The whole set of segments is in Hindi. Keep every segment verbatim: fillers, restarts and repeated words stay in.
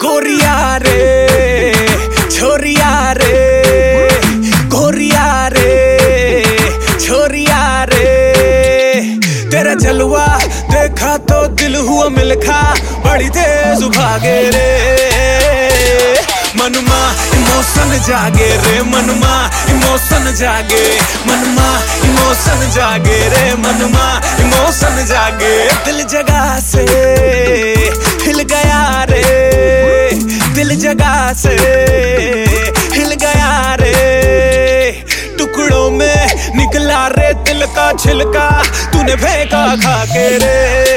गोरिया रे छोरिया रे, गोरिया रे छोरिया रे, तेरा जलवा देखा तो दिल हुआ मिलखा, बड़ी तेज भागे रे मनमा इमोशन जागे रे, मनमा इमोशन जागे, मनमा इमोशन जागे रे, मनमा इमोशन जागे। दिल जगह से हिल गया रे, दिल जगह से हिल गया रे, टुकड़ों में निकला रे दिल का छिलका, तूने फेंका खा के रे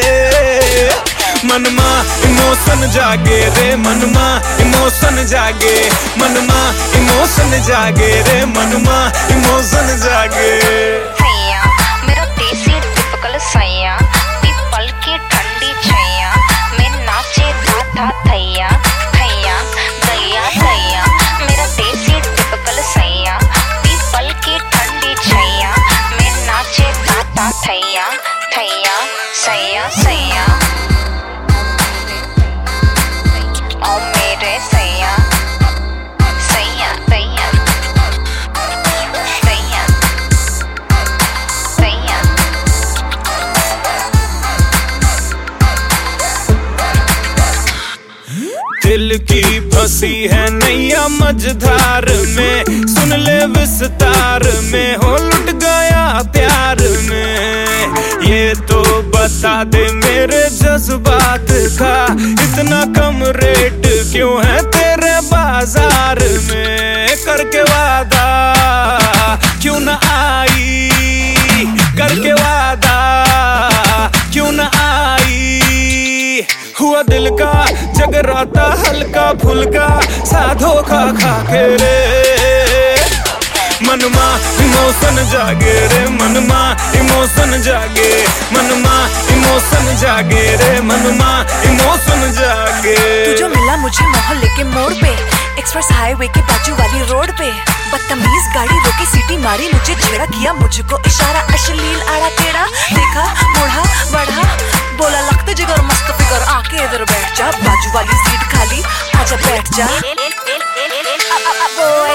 मनमा इमोशन जागे रे, मनमा इमोशन जागे, मनमा इमोशन जागे रे, मनमा इमोशन जागे। सैया मेरा देसी टिपिकल सैया, पीपल की ठंडी छैया, मैं नाचे था था थैया थैया दैया दैया, मेरा देसी टिपिकल सैया, पीपल की ठंडी छैया, मैं नाचे था था थैया थैया सैया सैया। ओ मेरे सैया सैया सैया सैया सैया। दिल की फंसी है नैया मझधार में, सुन ले विस्तार में, हो लुट गया प्यार में, ये तो बता दे मेरे जज्बात का इतना कम रेट क्यों है तेरे बाजार में, करके वादा क्यों न आई, करके वादा क्यों न आई, हुआ दिल का जगराता हल्का फुल्का सा धोखा खा के रे मनमा इमोशन जागे रे, मनमा इमोशन जागे, मनमा इमोशन जागे रे, मनमा इमोशन जागे। तू जो मिला मुझे मोहल्ले के मोड़ पे, एक्सप्रेस हाईवे के बाजू वाली रोड पे, बदतमीज गाड़ी रोकी सीटी मारी, मुझे छेड़ा किया मुझको इशारा, अश्लील आड़ा टेढ़ा देखा मुड़ा बढ़ा, बोला लगते जिगर मस्त फिगर, आके इधर बैठ जा, बाजू वाली सीट खाली आजा बैठ जा।